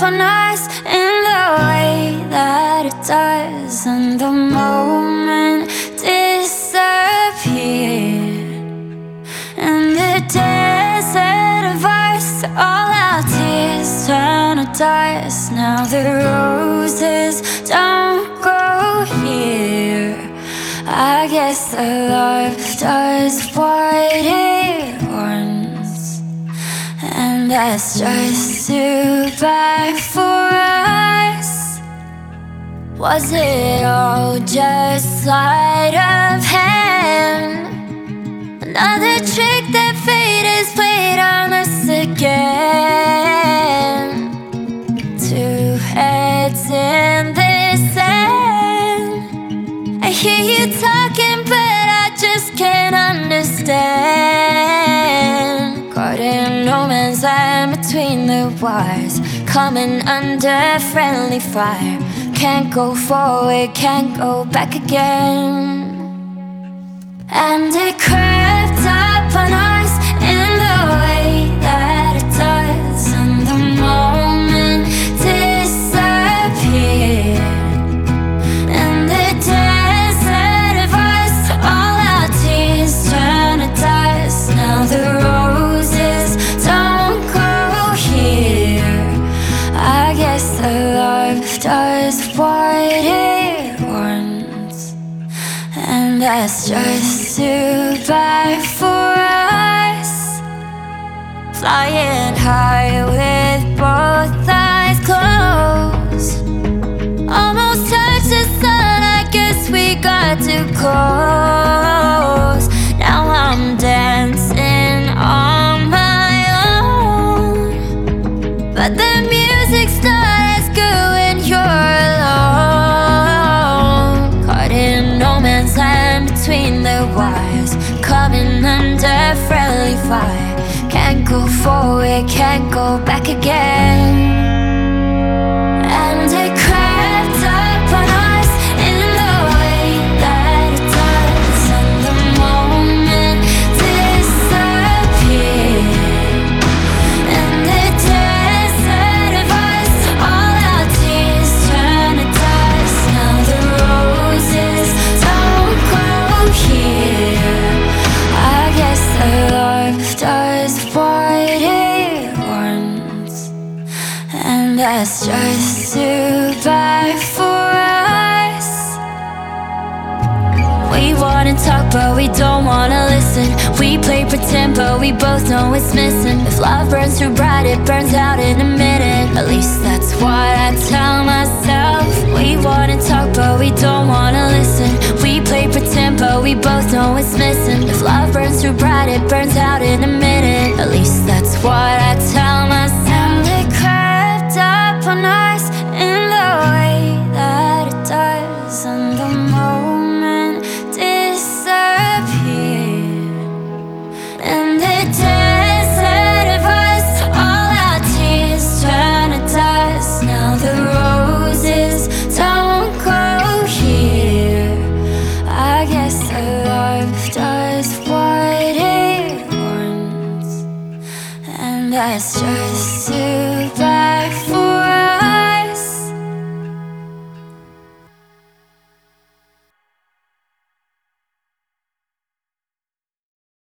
on us in the way that it does, and the moment disappeared. And the desert of us, all our tears turn to dust. Now the roses don't grow here. I guess the love does what it wants, and that's just too bad for us. Was it all just sleight of hand? Another trick that fate has played on us again. Two heads in the sand. I hear you talking, but I just can't understand. Caught in no man's land between the wires, coming under friendly fire. Can't go forward, can't go back again. And it crept up on us in the way that it does, and the moment disappeared. And the desert of us, all our tears turn to dust. Now the roses don't grow here. I guess the love does what it wants, and that's just too bad for us. Flying high with both eyes closed, almost touched the sun, I guess we got too close. Now I'm dancing on my own, but the music's not as good when you're alone. Caught in no man's land between the wires, coming under friendly fire. Can't go forward, can't go back again. And it crept up on us in the way that it does, and the moment disappeared. And the desert of us, all our tears turn to dust. Now the roses don't grow here. I guess the love does what it wants, and that's just too bad for us. We wanna talk but we don't wanna listen. We play pretend but we both know it's missing. If love burns too bright, it burns out in a minute. At least that's what I tell myself. We wanna talk but we don't wanna listen. We play pretend but we both know it's missing. If love burns too bright, it burns out in a minute. At least that's what I tell myself. And it crept up on us in the way that it does, and the moment disappeared. And the desert of us, all our tears turn to dust. Now the roses don't grow here. I guess the love does what it wants, and that's just too